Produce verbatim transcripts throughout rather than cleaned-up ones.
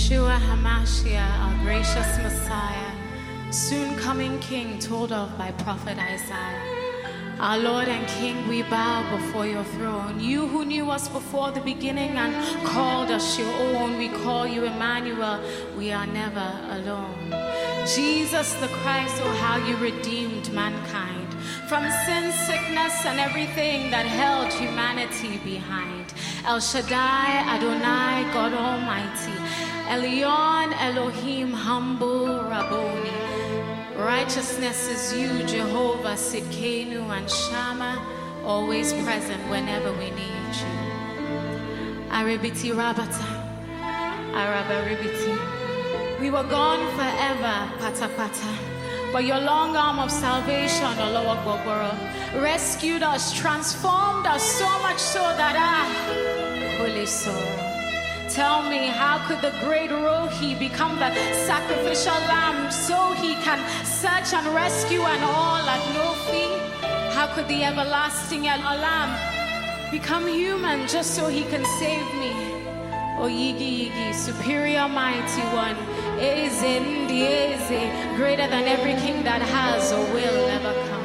Yeshua HaMashiach, our gracious Messiah, soon coming King told of by prophet Isaiah. Our Lord and King, we bow before your throne. You who knew us before the beginning and called us your own, we call you Emmanuel. We are never alone. Jesus the Christ, oh how you redeemed mankind from sin, sickness, and everything that held humanity behind. El Shaddai, Adonai, God Almighty, Elyon, Elohim, humble Rabboni. Righteousness is you, Jehovah, Sidkenu and Shammah, always present whenever we need you. Aribiti Rabata, Arabaribiti. We were gone forever, Pata Pata, but your long arm of salvation, Olowa Gbogboro, rescued us, transformed us so much so that I, Holy Soul. Tell me, how could the great Rohi become the sacrificial lamb so he can search and rescue and all at no fee? How could the everlasting lamb become human just so he can save me? Oh, Yigi Yigi, superior mighty one, Eze Ndi Eze, greater than every king that has or will ever come.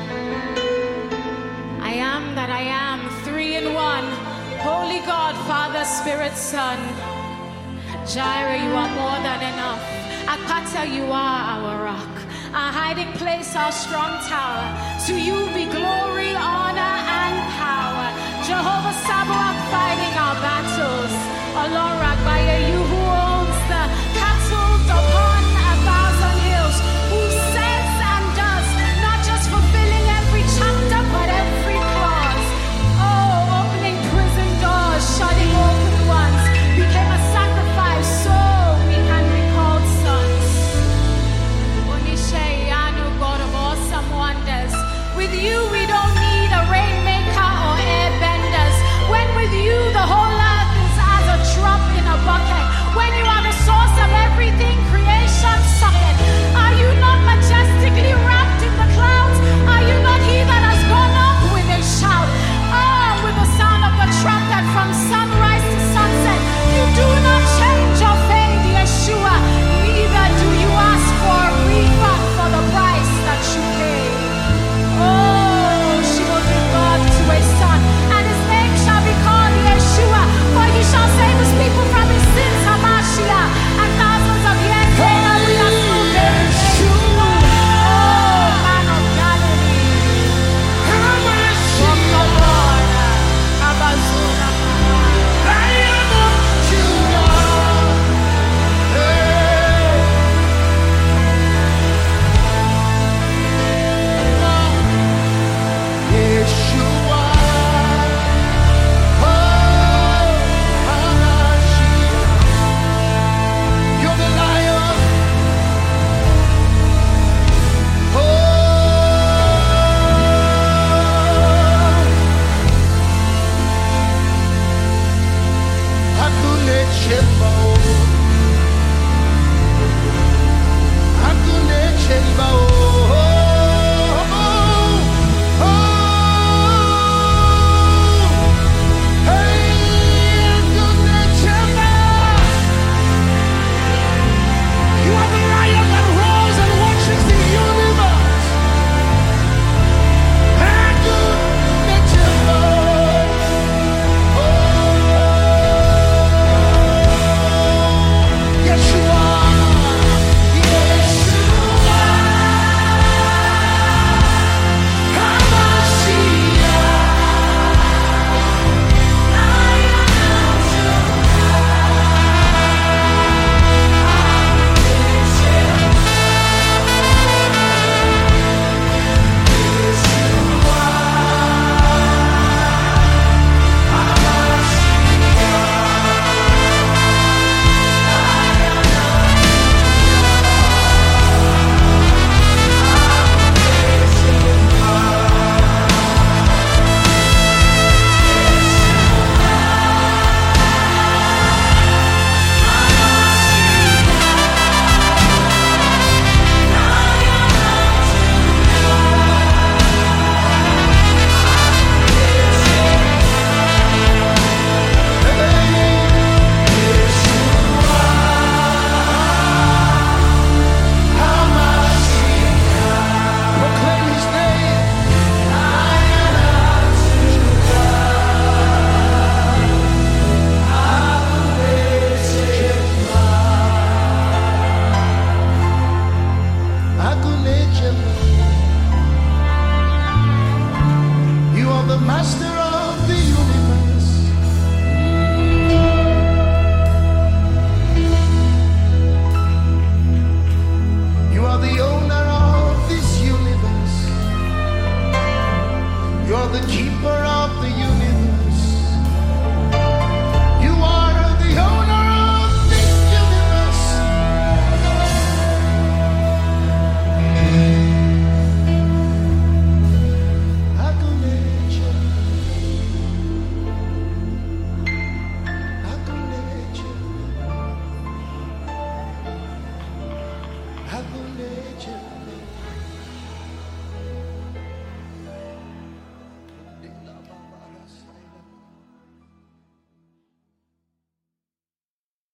I am that I am, three in one. Holy God, Father, Spirit, Son. Jireh, you are more than enough. Akata, you are our rock, our hiding place, our strong tower. To you be glory, honor, and power. Jehovah Sabaoth fighting our battles. Alora